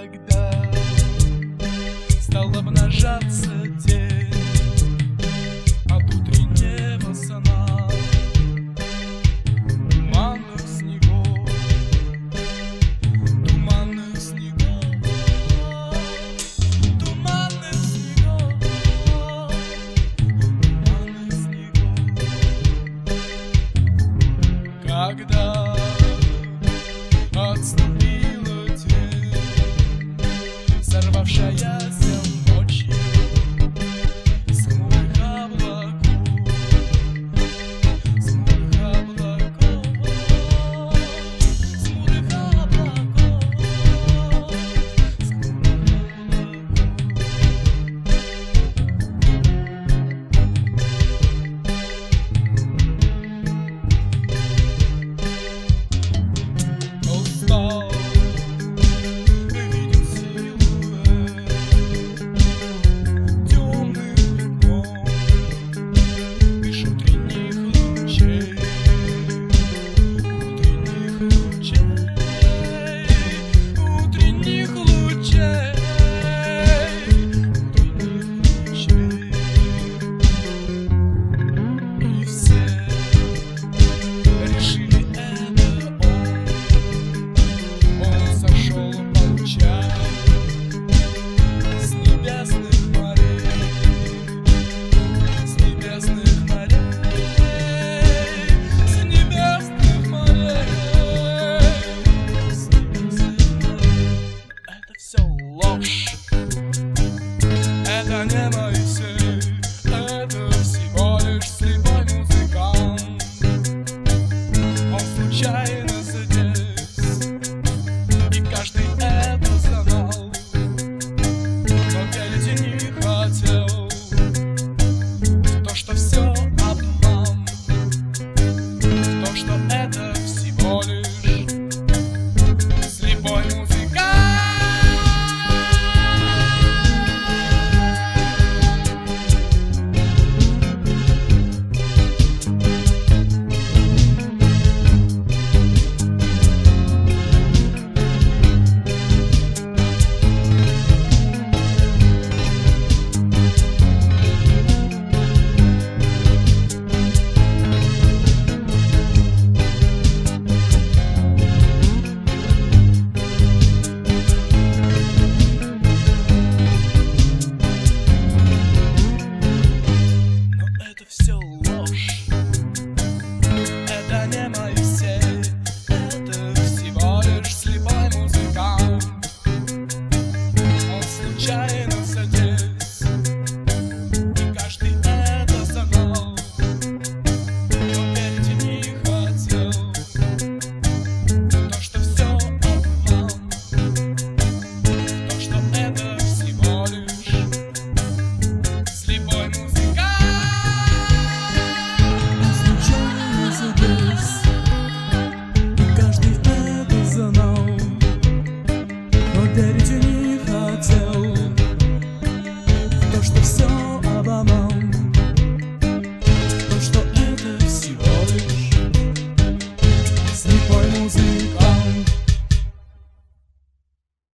когда стал обнажаться день от утреннего сна, туманных снегов, туманных снегов, туманных снегов, туманных снегов. Когда отступила тень, сорвавшаяся ночью с хмурых облаков, с хмурых облаков, с хмурых облаков, с хмурых облаков. Видим силуэт темным пятном меж утренних лучей, утренних лучей, утренних лучей, утренних лучей. И все решили, это он сошел по лучам с небесных морей, с небесных морей, с небесных морей, с небесных морей. Это все ложь, это не Моисей, это всего лишь слепой музыкант. Он случайно здесь, и каждый это знал, но верить не хотел в то, что все обман, в то, что это всего лишь слепой музыкант. Все ложь, это не Моисей, это всего лишь слепой музыкант. Он случайно здесь, и каждый это знал, но верить не хотел в то, что все обман, в то, что это всего лишь слепой музыкант. Верить не хотел в то, что все обломал, то, что это всего лишь слепой музыка.